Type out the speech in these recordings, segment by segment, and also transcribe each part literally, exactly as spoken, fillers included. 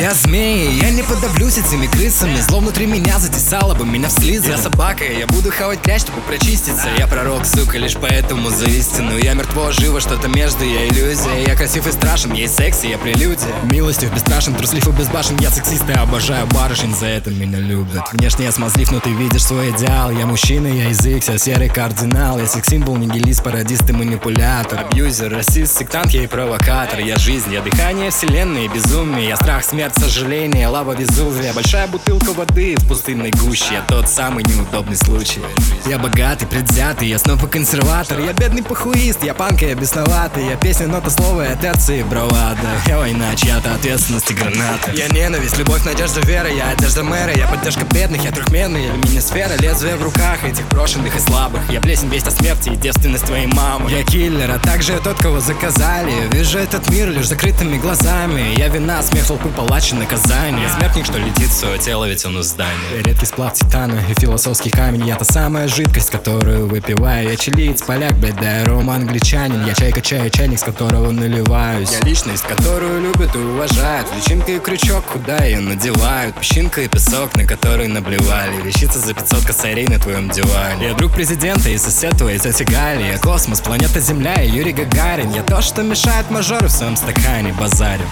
Я змеи, я не подавлюсь этими крысами. Зло внутри меня затесало бы меня в слизы. Я собака, я буду хавать грязь, чтобы прочиститься. Я пророк, сука, лишь поэтому за истину. Я мертво, живо, что-то между, я иллюзия. Я красив и страшен, я и секси, я прелюдия. Милостив, бесстрашен, труслив и безбашен. Я сексист и обожаю барышень, за это меня любят. Внешне я смазлив, но ты видишь свой идеал. Я мужчина, я язык, я серый кардинал. Я секс-символ, нигилист, пародист и манипулятор. Абьюзер, расист, сектант, я и провокатор. Я жизнь, я дыхание вселенной, безумие. Я страх, смерть, сожаление, лава Везувия. Большая бутылка воды в пустынной гуще. Я тот самый неудобный случай. Я богатый, предвзятый, я снова консерватор. Я бедный похуист, я панк, я бесноватый. Я песня, нота, слово, я терция и бравада. Я война, чья-то ответственность и граната. Я ненависть, любовь, надежда, вера. Я одежда мэра, я поддержка бедных. Я трехмерный, я мини-сфера. Лезвие в руках этих брошенных и слабых. Я плесень, весть о смерти и девственность твоей мамы. Я киллер, а также я тот, кого заказали. Вижу этот мир лишь закрытыми глазами. Я вина, смех толпы, палач и наказание. Смертник, что летит в свое тело, ведь он у здания. Редкий сплав титана и философский камень. Я та самая жидкость, которую выпиваю. Я чилиец, поляк, блядь, да, рома англичанин. Я чайка, чай, чайник, с которого наливаюсь. Я личность, которую любят и уважают. Личинка и крючок, куда ее надевают. Песчинка и песок, на который наблевали. Вещица за пятьсот косарей на твоем диване. Я друг президента и сосед твой тети Гали. Я космос, планета Земля и Юрий Гагарин. Я то, что мешает мажору в своем стакане, базарю.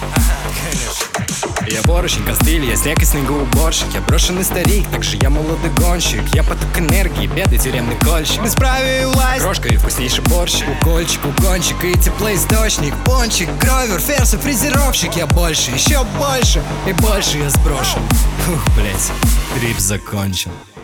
Я поручень, костыль, я снег и снегоуборщик. Я брошенный старик, также я молодой гонщик. Я поток энергии, беды, тюремный кольщик. Бесправие и власть, крошка и вкуснейший борщик. Укольчик, угонщик и теплоисточник. Пончик, гровер, ферзь и фрезеровщик. Я больше, еще больше и больше я сброшу. Фух, блять, трип закончен.